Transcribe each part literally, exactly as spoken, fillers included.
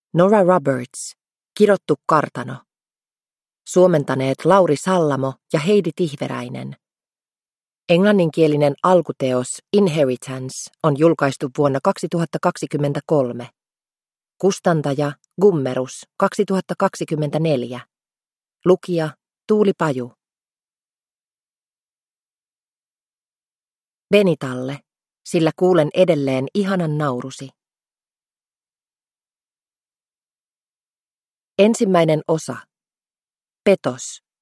Nora Roberts, Kidottu kartano. Suomentaneet Lauri Sallamo ja Heidi Tihveräinen. Englanninkielinen alkuteos Inheritance on julkaistu vuonna kaksituhattakaksikymmentäkolme. Kustantaja Gummerus kaksituhattakaksikymmentäneljä. Lukija Tuuli Paju. Benitalle, sillä kuulen edelleen ihanan naurusi. Ensimmäinen osa. Petos.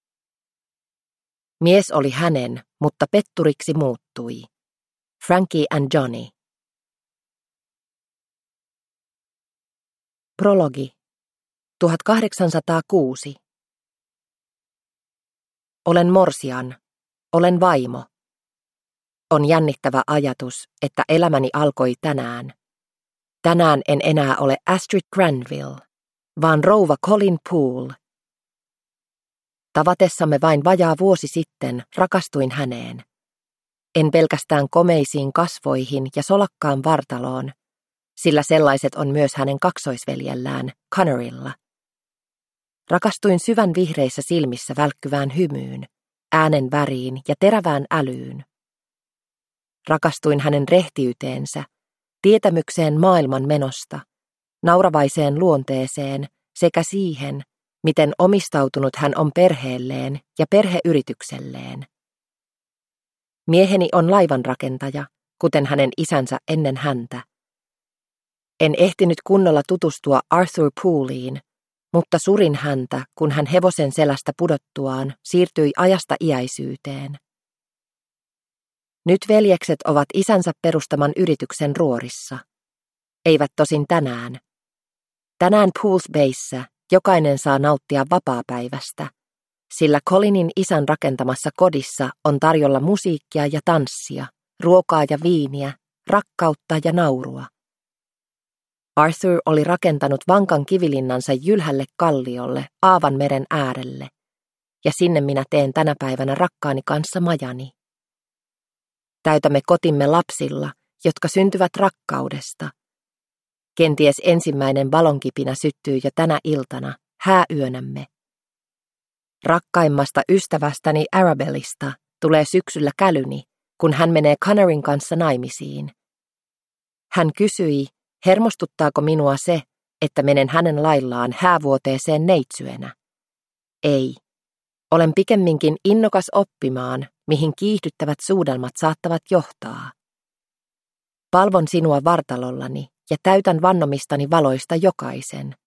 Mies oli hänen, mutta petturiksi muuttui. Frankie and Johnny. Prologi. tuhatkahdeksansataakuusi. Olen morsian. Olen vaimo. On jännittävä ajatus, että elämäni alkoi tänään. Tänään en enää ole Astrid Granville, vaan rouva Colin Poole. Tavatessamme vain vajaa vuosi sitten rakastuin häneen. En pelkästään komeisiin kasvoihin ja solakkaan vartaloon, sillä sellaiset on myös hänen kaksoisveljellään, Connorilla. Rakastuin syvän vihreissä silmissä välkkyvään hymyyn, äänen väriin ja terävään älyyn. Rakastuin hänen rehtiyteensä, tietämykseen maailman menosta, nauravaiseen luonteeseen sekä siihen, miten omistautunut hän on perheelleen ja perheyritykselleen. Mieheni on laivanrakentaja, kuten hänen isänsä ennen häntä. En ehtinyt kunnolla tutustua Arthur Pooleiin, mutta surin häntä, kun hän hevosen selästä pudottuaan siirtyi ajasta iäisyyteen. Nyt veljekset ovat isänsä perustaman yrityksen ruorissa. Eivät tosin tänään. Tänään Pooles Bayssä jokainen saa nauttia vapaapäivästä, sillä Colinin isän rakentamassa kodissa on tarjolla musiikkia ja tanssia, ruokaa ja viiniä, rakkautta ja naurua. Arthur oli rakentanut vankan kivilinnansa jylhälle kalliolle Aavanmeren äärelle, ja sinne minä teen tänä päivänä rakkaani kanssa majani. Täytämme kotimme lapsilla, jotka syntyvät rakkaudesta. Kenties ensimmäinen valonkipinä syttyy jo tänä iltana, hääyönämme. Rakkaimmasta ystävästäni Arabellista tulee syksyllä kälyni, kun hän menee Connorin kanssa naimisiin. Hän kysyi, hermostuttaako minua se, että menen hänen laillaan häävuoteeseen neitsyönä. Ei. Olen pikemminkin innokas oppimaan, mihin kiihdyttävät suudelmat saattavat johtaa. Palvon sinua vartalollani ja täytän vannomistani valoista jokaisen.